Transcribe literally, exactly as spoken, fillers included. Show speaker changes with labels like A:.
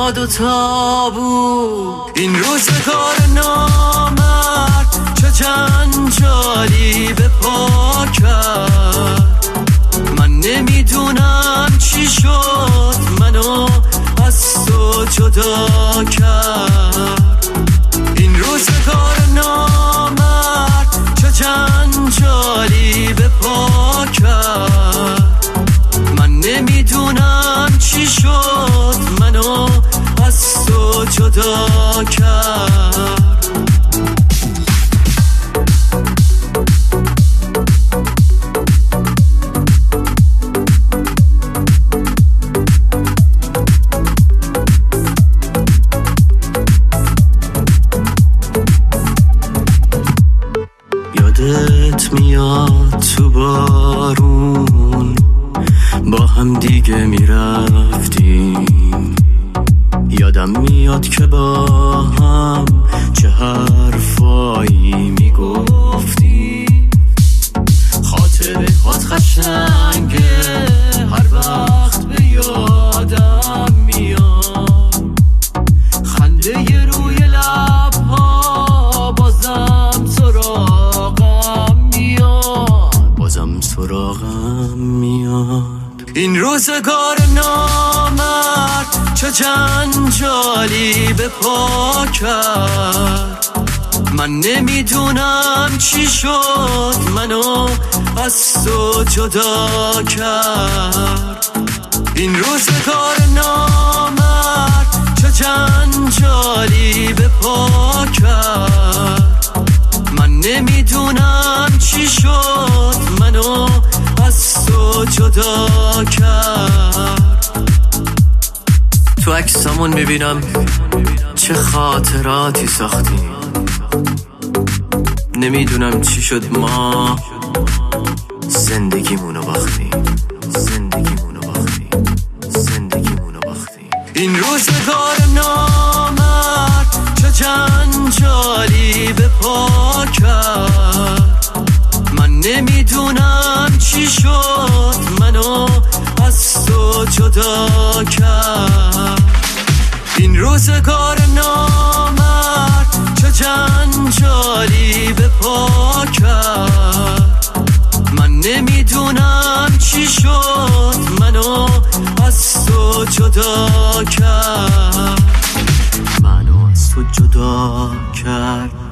A: ما دوتا بود. این روزگار نامرد چه جنجالی به پا کرد. من نمیدونم چی شد منو از تو جدا کرد. این روزگار نامرد چه جنجالی به پا کرد. من نمیدونم چی شد منو از تو جدا کرد. یادت میاد تو بارون با هم دیگه میرفتیم. یادم میاد که با هم چه حرفایی میگفتیم. خاطره هات قشنگه هر وقت به یادم میاد. خنده ی روی لبها بازم سراغم میاد. بازم سراغم میاد. این روزگار نامرد چه جنجالی به پا کرد. من نمیدونم چی شد منو از تو جدا کرد. این روزگار نامرد چه جنجالی به پا کرد. من نمیدونم چی شد منو از تو جدا کرد. تو عکسامون میبینم چه خاطراتی ساختیم. نمیدونم چی شد ما زندگیمونو باختیم. زندگیمونو باختیم. زندگیمونو باختیم. این روزگار نامرد چه جنجالی به پا کرد. من نمیدونم چی شد منو از تو جدا کرد. این روزگار نامرد چه جنجالی به پا کرد. من نمیدونم چی شد منو از تو جدا کرد. منو از تو جدا کرد.